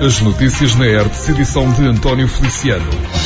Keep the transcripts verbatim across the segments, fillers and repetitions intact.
As notícias na R T C, edição de António Feliciano.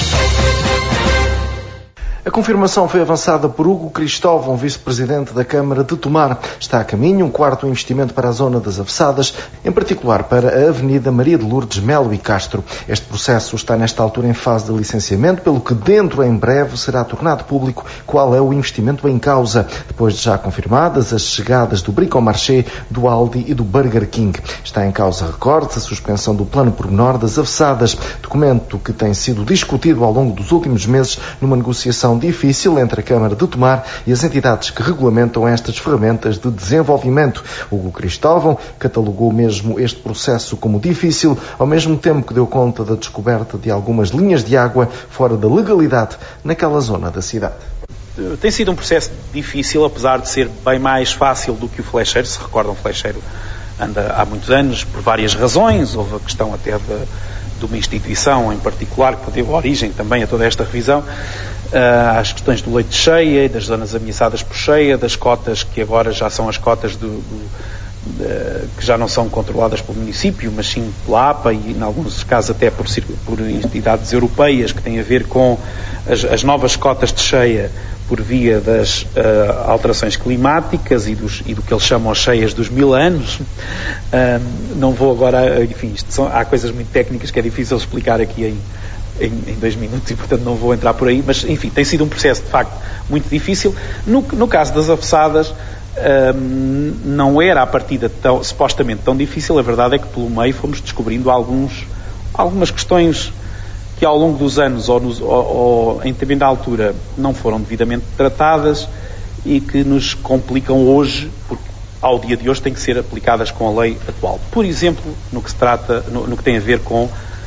A confirmação foi avançada por Hugo Cristóvão, vice-presidente da Câmara de Tomar. Está a caminho um quarto investimento para a zona das Avessadas, em particular para a Avenida Maria de Lourdes Melo e Castro. Este processo está nesta altura em fase de licenciamento, pelo que dentro em breve será tornado público qual é o investimento em causa, depois de já confirmadas as chegadas do Bricomarché, do Aldi e do Burger King. Está em causa, recorde-se, a suspensão do plano pormenor das Avessadas, documento que tem sido discutido ao longo dos últimos meses numa negociação difícil entre a Câmara de Tomar e as entidades que regulamentam estas ferramentas de desenvolvimento. Hugo Cristóvão catalogou mesmo este processo como difícil, ao mesmo tempo que deu conta da descoberta de algumas linhas de água fora da legalidade naquela zona da cidade. Tem sido um processo difícil, apesar de ser bem mais fácil do que o Flecheiro. Se recordam, o Flecheiro anda há muitos anos por várias razões. Houve a questão até de, de uma instituição em particular que deu origem também a toda esta revisão. Uh, às questões do leite de cheia, das zonas ameaçadas por cheia, das cotas que agora já são as cotas do, do, de, que já não são controladas pelo município, mas sim pela A P A e, em alguns casos, até por, por entidades europeias, que têm a ver com as, as novas cotas de cheia por via das uh, alterações climáticas e, dos, e do que eles chamam as cheias dos mil anos. Uh, não vou agora, enfim, isto são, há coisas muito técnicas que é difícil explicar aqui em Em, em dois minutos e, portanto, não vou entrar por aí, mas, enfim, tem sido um processo, de facto, muito difícil. No, no caso das Avessadas, hum, não era, à partida, tão, supostamente tão difícil. A verdade é que, pelo meio, fomos descobrindo alguns, algumas questões que, ao longo dos anos, ou, nos, ou, ou em determinada altura, não foram devidamente tratadas e que nos complicam hoje, porque, ao dia de hoje, têm que ser aplicadas com a lei atual. Por exemplo, no que se trata, no, no que tem a ver com...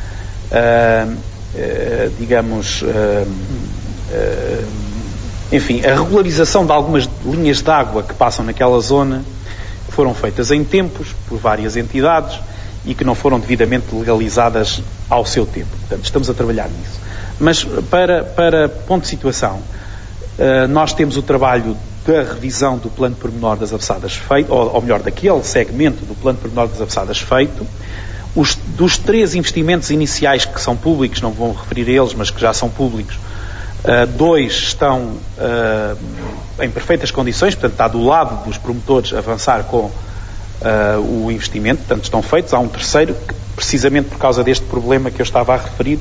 Uh, Uh, digamos, uh, uh, enfim, a regularização de algumas linhas de água que passam naquela zona, que foram feitas em tempos por várias entidades e que não foram devidamente legalizadas ao seu tempo. Portanto, estamos a trabalhar nisso. Mas, para, para ponto de situação, uh, nós temos o trabalho da revisão do plano pormenor das Avessadas feito, ou, ou melhor, daquele segmento do plano pormenor das Avessadas feito. Os, dos três investimentos iniciais que são públicos, não vou referir a eles, mas que já são públicos, uh, dois estão uh, em perfeitas condições, portanto está do lado dos promotores avançar com uh, o investimento, portanto estão feitos. Há um terceiro que, precisamente por causa deste problema que eu estava a referir,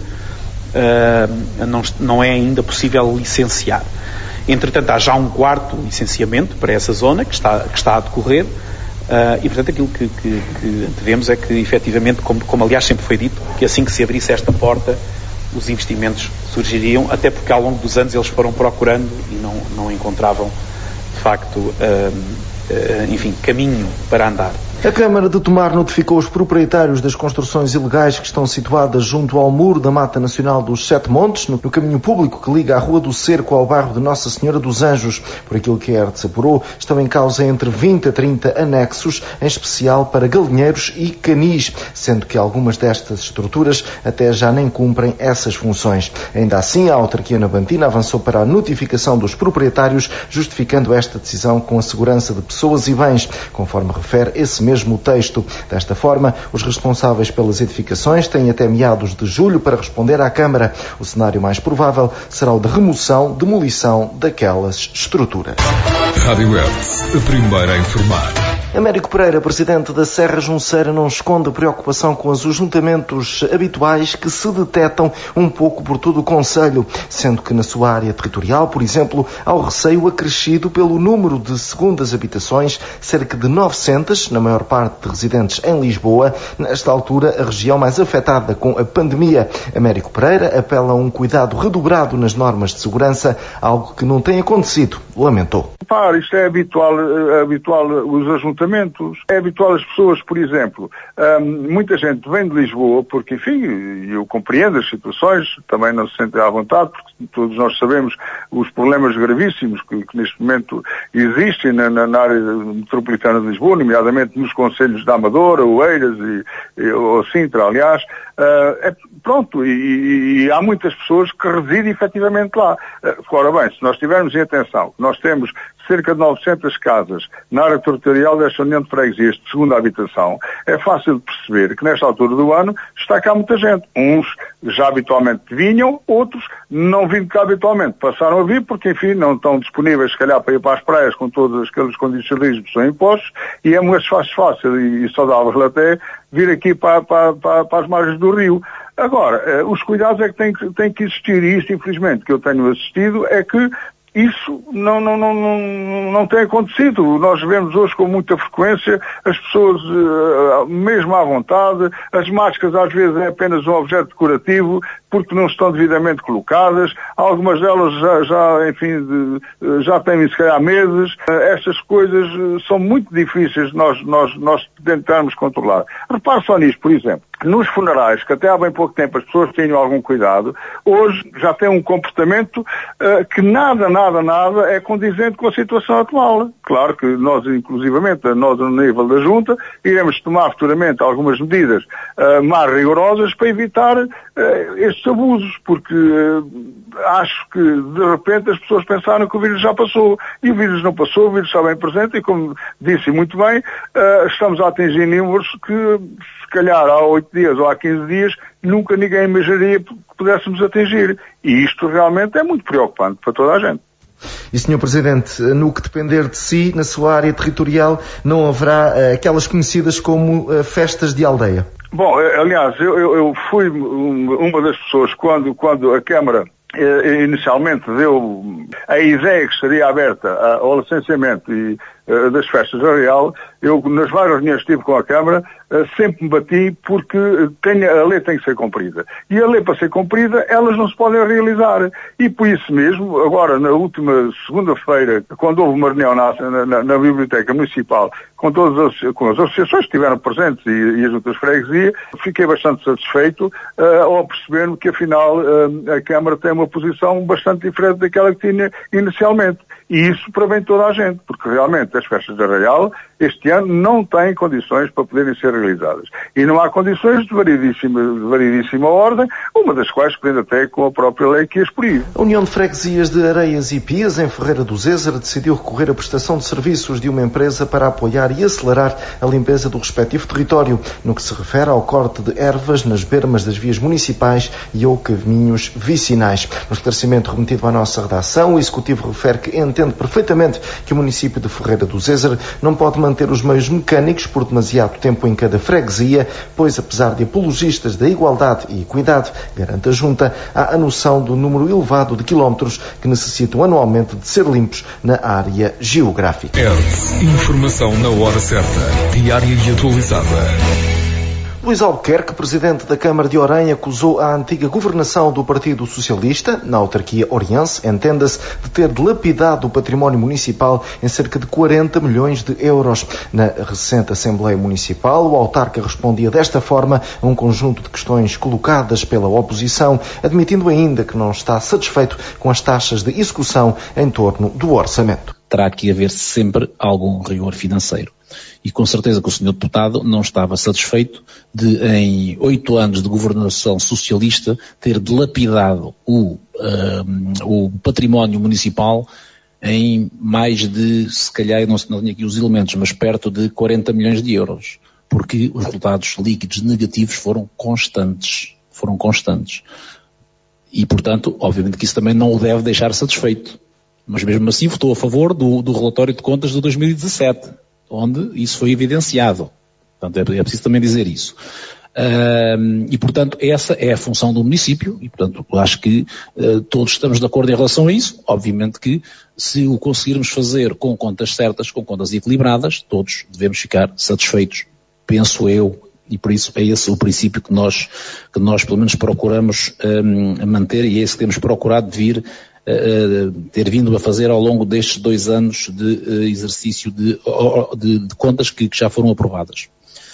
uh, não, não é ainda possível licenciar. Entretanto, há já um quarto licenciamento para essa zona que está, que está a decorrer. Uh, e, portanto, aquilo que, que, que antevemos é que, efetivamente, como, como aliás sempre foi dito, que assim que se abrisse esta porta, os investimentos surgiriam, até porque ao longo dos anos eles foram procurando e não, não encontravam, de facto, uh, uh, enfim, caminho para andar. A Câmara de Tomar notificou os proprietários das construções ilegais que estão situadas junto ao muro da Mata Nacional dos Sete Montes, no caminho público que liga a Rua do Cerco ao bairro de Nossa Senhora dos Anjos. Por aquilo que a R T C apurou, estão em causa entre vinte a trinta anexos, em especial para galinheiros e canis, sendo que algumas destas estruturas até já nem cumprem essas funções. Ainda assim, a autarquia navantina avançou para a notificação dos proprietários, justificando esta decisão com a segurança de pessoas e bens, conforme refere esse mesmo mesmo texto. Desta forma, os responsáveis pelas edificações têm até meados de julho para responder à Câmara. O cenário mais provável será o de remoção, demolição daquelas estruturas. Rádio R T C, a primeira a informar. Américo Pereira, presidente da Serra Junceira, não esconde preocupação com os ajuntamentos habituais que se detetam um pouco por todo o concelho, sendo que na sua área territorial, por exemplo, há o receio acrescido pelo número de segundas habitações, cerca de novecentas, na maior parte de residentes em Lisboa, nesta altura a região mais afetada com a pandemia. Américo Pereira apela a um cuidado redobrado nas normas de segurança, algo que não tem acontecido, lamentou. Claro, isto é habitual, é habitual os ajuntamentos. É habitual as pessoas, por exemplo, hum, muita gente vem de Lisboa porque, enfim, eu compreendo as situações, também não se sentem à vontade, porque todos nós sabemos os problemas gravíssimos que, que neste momento existem na, na área metropolitana de Lisboa, nomeadamente nos concelhos da Amadora, Oeiras e, e ou Sintra, aliás. Uh, é, pronto, e, e há muitas pessoas que residem efetivamente lá. Uh, ora bem, se nós tivermos em atenção que nós temos cerca de novecentas casas na área territorial desta União de Freguesias de segunda habitação, é fácil de perceber que nesta altura do ano está cá muita gente. Uns já habitualmente vinham, outros não vindo cá habitualmente. Passaram a vir porque, enfim, não estão disponíveis, se calhar, para ir para as praias com todos aqueles condicionalismos que são impostos, e é muito fácil e saudável até vir aqui para, para, para, para as margens do rio. Agora, os cuidados é que têm, têm que existir, e isso, infelizmente, que eu tenho assistido, é que isso não, não, não, não, não tem acontecido. Nós vemos hoje com muita frequência as pessoas, mesmo à vontade, as máscaras às vezes é apenas um objeto decorativo, porque não estão devidamente colocadas. Algumas delas já, já enfim, já têm se calhar meses. Estas coisas são muito difíceis de nós, nós, nós tentarmos controlar. Repare só nisto, por exemplo. Nos funerais, que até há bem pouco tempo as pessoas tinham algum cuidado, hoje já têm um comportamento uh, que nada, nada, nada é condizente com a situação atual. Claro que nós, inclusivamente, nós no nível da Junta, iremos tomar futuramente algumas medidas uh, mais rigorosas para evitar uh, estes abusos, porque uh, acho que, de repente, as pessoas pensaram que o vírus já passou. E o vírus não passou, o vírus está bem presente e, como disse muito bem, uh, estamos a atingir números que, se calhar, há oito dias ou há quinze dias, nunca ninguém imaginaria que pudéssemos atingir. E isto realmente é muito preocupante para toda a gente. E, senhor Presidente, no que depender de si, na sua área territorial, não haverá uh, aquelas conhecidas como uh, festas de aldeia? Bom, aliás, eu, eu, eu fui uma das pessoas quando, quando a Câmara inicialmente deu a ideia que estaria aberta ao licenciamento e, uh, das festas da Real. Eu, nas várias reuniões que tive com a Câmara, uh, sempre me bati porque tem, a lei tem que ser cumprida. E a lei, para ser cumprida, elas não se podem realizar. E por isso mesmo, agora, na última segunda-feira, quando houve uma reunião na, na, na Biblioteca Municipal, com todas as, com as associações que estiveram presentes e, e as outras freguesias, fiquei bastante satisfeito uh, ao perceber que, afinal, uh, a Câmara tem uma posição bastante diferente daquela que tinha inicialmente. E isso para bem toda a gente, porque realmente as festas de Arraial este ano não têm condições para poderem ser realizadas. E não há condições de variedíssima, de variedíssima ordem, uma das quais prende até com a própria lei que as proíbe. A União de Freguesias de Areias e Pias, em Ferreira do Zézer, decidiu recorrer à prestação de serviços de uma empresa para apoiar e acelerar a limpeza do respectivo território, no que se refere ao corte de ervas nas bermas das vias municipais e ou caminhos vicinais. No esclarecimento remetido à nossa redação, o Executivo refere que entende perfeitamente que o município de Ferreira do Zézer não pode manter os meios mecânicos por demasiado tempo em cada freguesia, pois, apesar de apologistas da igualdade e equidade, garante a Junta, há a noção do número elevado de quilómetros que necessitam anualmente de ser limpos na área geográfica. E R S. Informação na hora certa, diária e atualizada. Luís Albuquerque, presidente da Câmara de Orem, acusou a antiga governação do Partido Socialista, na autarquia oriense, entenda-se, de ter dilapidado o património municipal em cerca de quarenta milhões de euros. Na recente Assembleia Municipal, o autarca respondia desta forma a um conjunto de questões colocadas pela oposição, admitindo ainda que não está satisfeito com as taxas de execução em torno do orçamento. Terá que haver sempre algum rigor financeiro. E com certeza que o senhor deputado não estava satisfeito de, em oito anos de governação socialista, ter dilapidado o, um, o património municipal em mais de, se calhar, eu não, não tenho aqui os elementos, mas perto de quarenta milhões de euros. Porque os resultados líquidos negativos foram constantes. Foram constantes. E, portanto, obviamente que isso também não o deve deixar satisfeito. Mas mesmo assim votou a favor do, do relatório de contas de dois mil e dezassete. Onde isso foi evidenciado. Portanto, é, é preciso também dizer isso. Uh, e, portanto, essa é a função do município e, portanto, acho que uh, todos estamos de acordo em relação a isso. Obviamente que, se o conseguirmos fazer com contas certas, com contas equilibradas, todos devemos ficar satisfeitos, penso eu, e por isso é esse o princípio que nós, que nós pelo menos procuramos um, manter e é esse que temos procurado vir Uh, ter vindo a fazer ao longo destes dois anos de uh, exercício de, de, de contas que, que já foram aprovadas.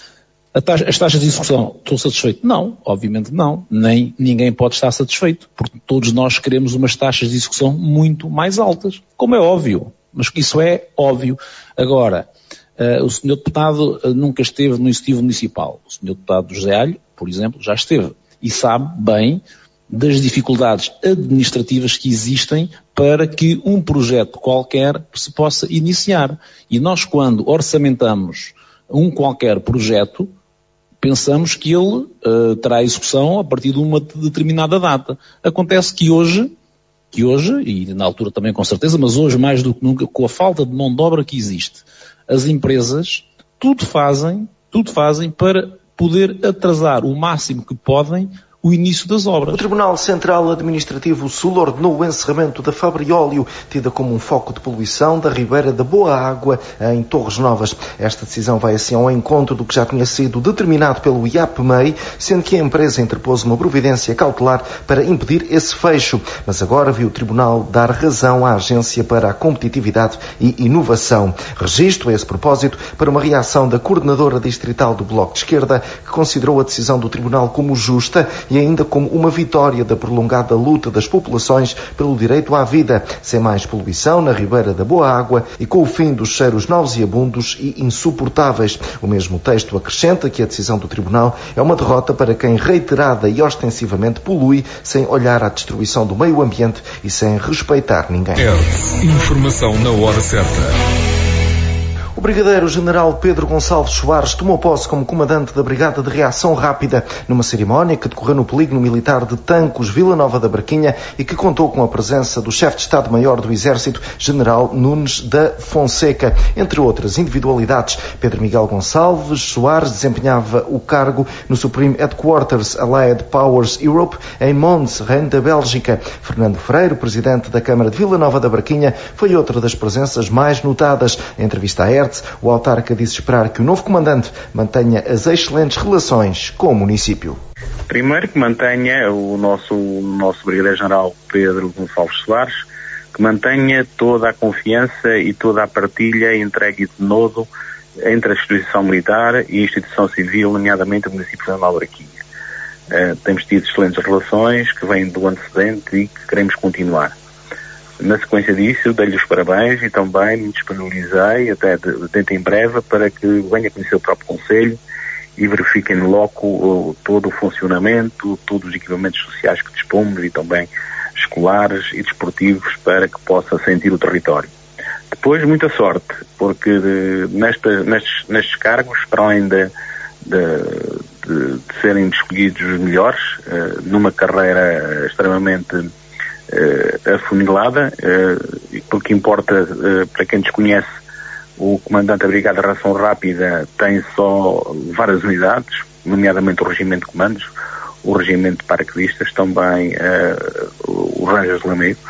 A taxa, as taxas de execução, estou satisfeito? Não, obviamente não. Nem ninguém pode estar satisfeito, porque todos nós queremos umas taxas de execução muito mais altas, como é óbvio, mas isso é óbvio. Agora, uh, o senhor deputado uh, nunca esteve no Executivo Municipal. O senhor deputado José Alho, por exemplo, já esteve e sabe bem das dificuldades administrativas que existem para que um projeto qualquer se possa iniciar. E nós, quando orçamentamos um qualquer projeto, pensamos que ele uh, terá execução a partir de uma determinada data. Acontece que hoje, que hoje, e na altura também com certeza, mas hoje mais do que nunca, com a falta de mão de obra que existe, as empresas tudo fazem, tudo fazem para poder atrasar o máximo que podem o início das obras. O Tribunal Central Administrativo Sul ordenou o encerramento da Fabrióleo, tida como um foco de poluição da Ribeira da Boa Água, em Torres Novas. Esta decisão vai assim ao encontro do que já tinha sido determinado pelo I A P M E I, sendo que a empresa interpôs uma providência cautelar para impedir esse fecho. Mas agora viu o Tribunal dar razão à Agência para a Competitividade e Inovação. Registro, a esse propósito, para uma reação da coordenadora distrital do Bloco de Esquerda, que considerou a decisão do Tribunal como justa e ainda como uma vitória da prolongada luta das populações pelo direito à vida, sem mais poluição na Ribeira da Boa Água e com o fim dos cheiros nauseabundos e insuportáveis. O mesmo texto acrescenta que a decisão do Tribunal é uma derrota para quem reiterada e ostensivamente polui sem olhar à destruição do meio ambiente e sem respeitar ninguém. É informação na hora certa. O Brigadeiro-General Pedro Gonçalves Soares tomou posse como comandante da Brigada de Reação Rápida numa cerimónia que decorreu no polígono militar de Tancos, Vila Nova da Barquinha, e que contou com a presença do chefe de Estado-Maior do Exército, General Nunes da Fonseca. Entre outras individualidades, Pedro Miguel Gonçalves Soares desempenhava o cargo no Supreme Headquarters Allied Powers Europe em Mons, Reino da Bélgica. Fernando Freire, presidente da Câmara de Vila Nova da Barquinha, foi outra das presenças mais notadas. Em entrevista à R T S, o autarca disse esperar que o novo comandante mantenha as excelentes relações com o município. Primeiro, que mantenha o nosso, o nosso Brigadeiro-General Pedro Gonçalves Soares, que mantenha toda a confiança e toda a partilha entregue de novo entre a instituição militar e a instituição civil, nomeadamente o município de Nova Barquinha. Uh, temos tido excelentes relações que vêm do antecedente e que queremos continuar. Na sequência disso, dei-lhe os parabéns e também me disponibilizei até de, de em breve para que venha conhecer o próprio Conselho e verifiquem no loco uh, todo o funcionamento, todos os equipamentos sociais que dispomos e também escolares e desportivos para que possa sentir o território. Depois, muita sorte, porque de, nesta, nestes, nestes cargos, para além de, de, de, de serem escolhidos os melhores, uh, numa carreira extremamente Uh, afunilada, uh, porque importa, uh, para quem desconhece, o comandante da Brigada de Reação Rápida tem só várias unidades, nomeadamente o Regimento de Comandos, o Regimento de Paraquedistas, também uh, o Rangers de Lamego,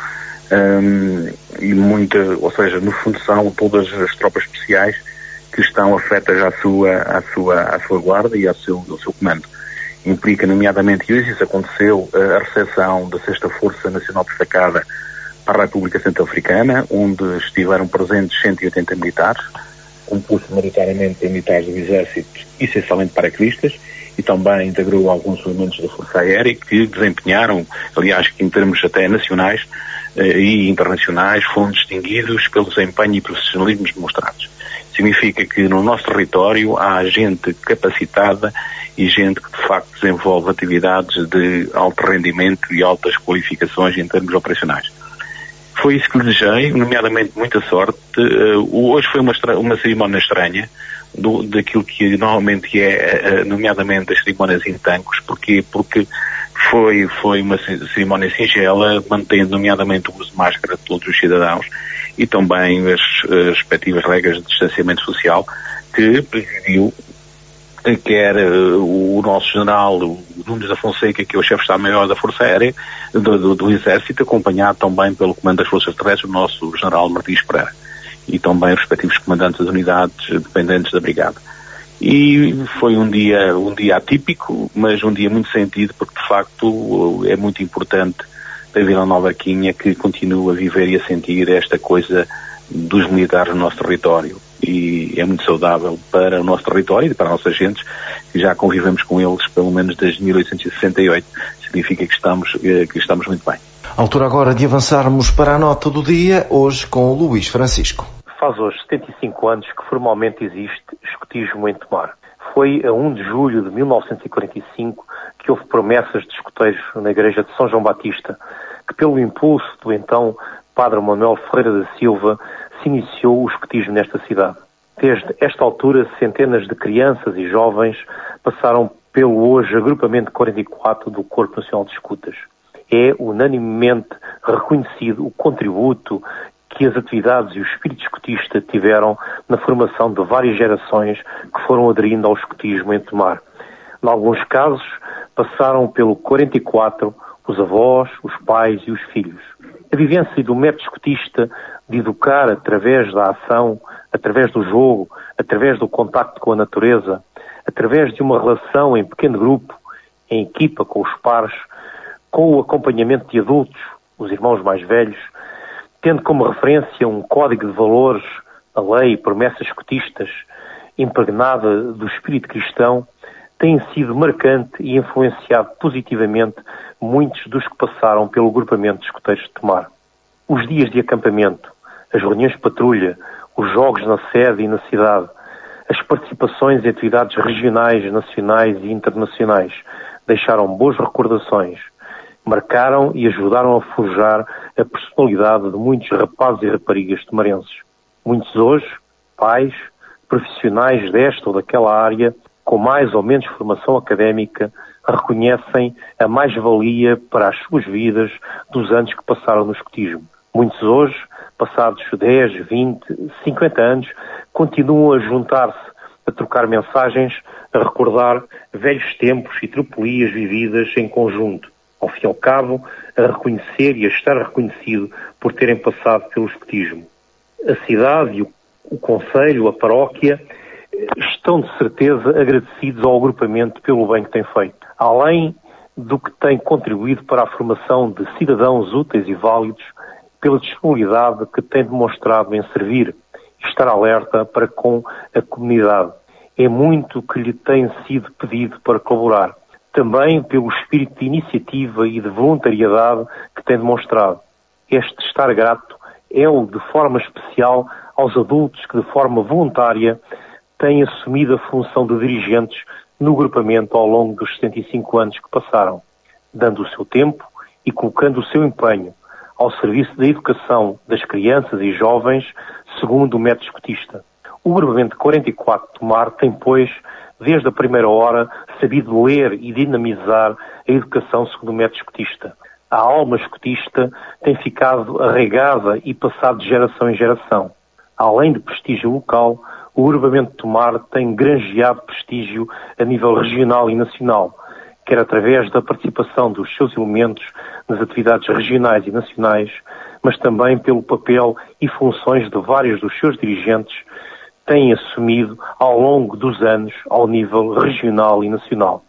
um, e muita, ou seja, no fundo são todas as tropas especiais que estão afetas à sua, à sua, à sua guarda e ao seu, ao seu comando. Implica, nomeadamente, e hoje isso aconteceu, a recepção da sexta Força Nacional Destacada para a República Centro-Africana, onde estiveram presentes cento e oitenta militares, composto maioritariamente em militares do Exército, essencialmente paraquedistas, e também integrou alguns elementos da Força Aérea que desempenharam, aliás, que em termos até nacionais eh, e internacionais, foram distinguidos pelo desempenho e profissionalismo demonstrados. Significa que no nosso território há gente capacitada e gente que de facto desenvolve atividades de alto rendimento e altas qualificações em termos operacionais. Foi isso que lhe desejei, nomeadamente muita sorte. Uh, hoje foi uma, uma cerimónia estranha, do, daquilo que normalmente é, uh, nomeadamente as cerimónias em Tancos. Porquê? Porque foi, foi uma cerimónia singela, mantendo nomeadamente o uso de máscara de todos os cidadãos e também as, as respectivas regras de distanciamento social, que presidiu quer uh, o nosso general, o Nunes da Fonseca, que é o chefe de Estado-Maior da Força Aérea, do, do, do Exército, acompanhado também pelo Comando das Forças Terrestres, o nosso general Martins Pereira, e também os respectivos comandantes das unidades dependentes da Brigada. E foi um dia, um dia atípico, mas um dia muito sentido, porque de facto é muito importante para a Vila Nova Barquinha que continue a viver e a sentir esta coisa dos militares no nosso território. E é muito saudável para o nosso território e para as nossas gentes, que já convivemos com eles pelo menos desde mil oitocentos e sessenta e oito. Significa que estamos, que estamos muito bem. Altura agora de avançarmos para a nota do dia, hoje com o Luís Francisco. Faz hoje setenta e cinco anos que formalmente existe escotismo em Tomar. Foi a primeiro de julho de mil novecentos e quarenta e cinco que houve promessas de escoteiros na igreja de São João Batista, que pelo impulso do então Padre Manuel Ferreira da Silva, se iniciou o escotismo nesta cidade. Desde esta altura, centenas de crianças e jovens passaram pelo hoje agrupamento quarenta e quatro do Corpo Nacional de Escutas. É unanimemente reconhecido o contributo que as atividades e o espírito escutista tiveram na formação de várias gerações que foram aderindo ao escutismo em Tomar. Em alguns casos, passaram pelo quarenta e quatro os avós, os pais e os filhos. A vivência do método escutista de educar através da ação, através do jogo, através do contacto com a natureza, através de uma relação em pequeno grupo, em equipa com os pares, com o acompanhamento de adultos, os irmãos mais velhos, tendo como referência um código de valores, a lei e promessas escutistas, impregnada do espírito cristão, tem sido marcante e influenciado positivamente muitos dos que passaram pelo agrupamento de escuteiros de Tomar. Os dias de acampamento, as reuniões de patrulha, os jogos na sede e na cidade, as participações em atividades regionais, nacionais e internacionais deixaram boas recordações, marcaram e ajudaram a forjar a personalidade de muitos rapazes e raparigas tomarenses. Muitos hoje, pais, profissionais desta ou daquela área, com mais ou menos formação académica, reconhecem a mais-valia para as suas vidas dos anos que passaram no escotismo. Muitos hoje, passados dez, vinte, cinquenta anos, continuam a juntar-se, a trocar mensagens, a recordar velhos tempos e tropelias vividas em conjunto. Ao fim e ao cabo, a reconhecer e a estar reconhecido por terem passado pelo escotismo. A cidade, o, o concelho, a paróquia, estão de certeza agradecidos ao agrupamento pelo bem que tem feito. Além do que tem contribuído para a formação de cidadãos úteis e válidos, pela disponibilidade que tem demonstrado em servir e estar alerta para com a comunidade. É muito que lhe tem sido pedido para colaborar. Também pelo espírito de iniciativa e de voluntariedade que tem demonstrado. Este estar grato é o de forma especial aos adultos que de forma voluntária têm assumido a função de dirigentes no agrupamento ao longo dos setenta e cinco anos que passaram, dando o seu tempo e colocando o seu empenho ao serviço da educação das crianças e jovens segundo o método escutista. O agrupamento de quarenta e quatro de Tomar tem, pois, desde a primeira hora, sabido ler e dinamizar a educação segundo o método escutista. A alma escutista tem ficado arraigada e passado de geração em geração. Além de prestígio local, o agrupamento de Tomar tem granjeado prestígio a nível regional e nacional, quer através da participação dos seus elementos nas atividades regionais e nacionais, mas também pelo papel e funções de vários dos seus dirigentes têm assumido ao longo dos anos ao nível regional e nacional.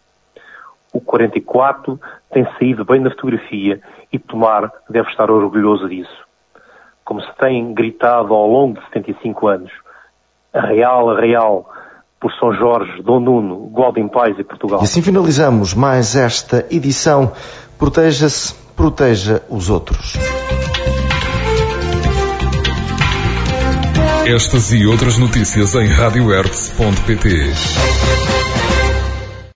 O quarenta e quatro tem saído bem na fotografia e Tomar deve estar orgulhoso disso. Como se tem gritado ao longo de setenta e cinco anos, Arraial, Arraial, por São Jorge, Dom Nuno, Gualdim Pais e Portugal. E assim finalizamos mais esta edição. Proteja-se, proteja os outros. Estas e outras notícias em rádio hertz ponto pt.